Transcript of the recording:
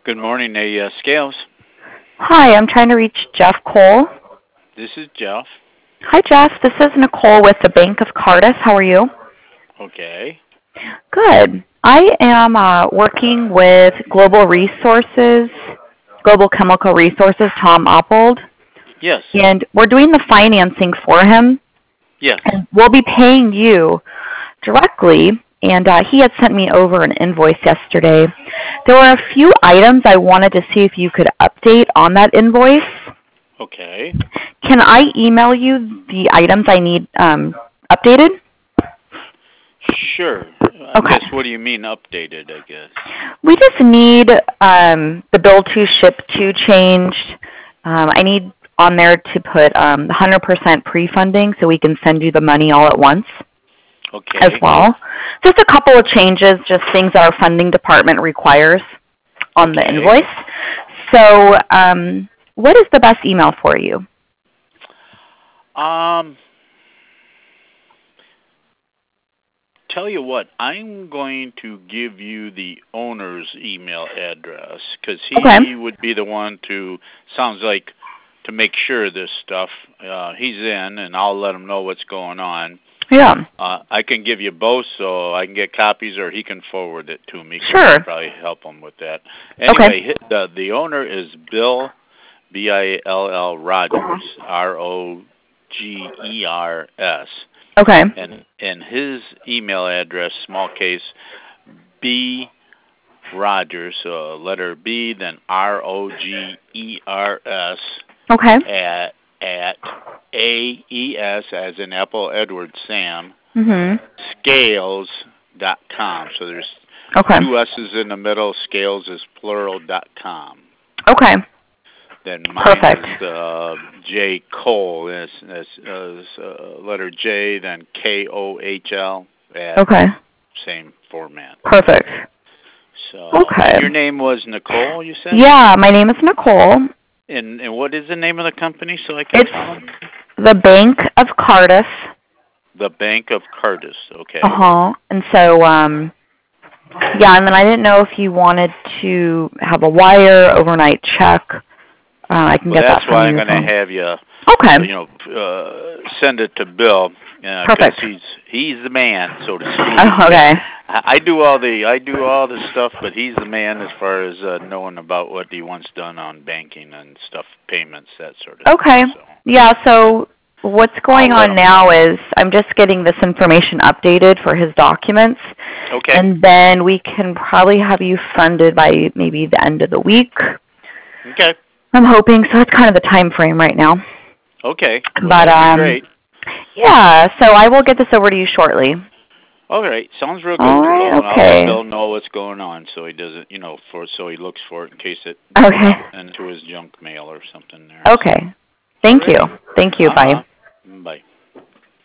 Good morning, Scales. Hi, I'm trying to reach Jeff Cole. This is Jeff. Hi, Jeff. This is Nicole with the Bank of Cardiff. How are you? Okay. Good. I am working with Global Chemical Resources, Tom Oppold, Yes. and we're doing the financing for him. Yes. And we'll be paying you directly, and he had sent me over an invoice yesterday. There were a few items I wanted to see if you could update on that invoice. Okay. Can I email you the items I need updated? Sure. Okay. I guess, what do you mean updated, I guess? We just need the bill to ship to changed. I need on there to put 100% pre-funding so we can send you the money all at once. Okay. As well. Just a couple of changes, just things that our funding department requires on the invoice. So, what is the best email for you? Tell you what, I'm going to give you the owner's email address because he would be the one to, sounds like, to make sure this stuff, he's in, and I'll let him know what's going on. Yeah. I can give you both so I can get copies or he can forward it to me. Sure. I'll probably help him with that. Anyway, the owner is Bill, Bill Rogers, Rogers. Okay. And his email address, small case, B Rogers, so letter B, then Rogers. Okay. At AES, as in Apple Edward Sam, Mhm. Scales.com. So there's two S's in the middle. Scales is plural.com. Okay. Then mine is J Cole. Is letter J, then KOHL. Same format. Perfect. So your name was Nicole, you said? Yeah, my name is Nicole. And what is the name of the company so I can tell them? The Bank of Cardiff. The Bank of Cardiff, okay. And so, yeah, and then I didn't know if you wanted to have a wire, overnight check. I can get that from you. That's why I'm going to have you, send it to Bill. Perfect. He's the man, so to speak. Okay. I do all the stuff, but he's the man as far as knowing about what he wants done on banking and stuff, payments, that sort of thing. So. Yeah, so what's going on now is I'm just getting this information updated for his documents. Okay. And then we can probably have you funded by maybe the end of the week. Okay. I'm hoping, so that's kind of the time frame right now. Okay. Well, but that'd be great. Yeah, so I will get this over to you shortly. All right, sounds real good. All right, I'll let Bill know what's going on, so he doesn't, so he looks for it in case it goes into his junk mail or something there. Okay. Thank you. Thank you. Bye. Bye.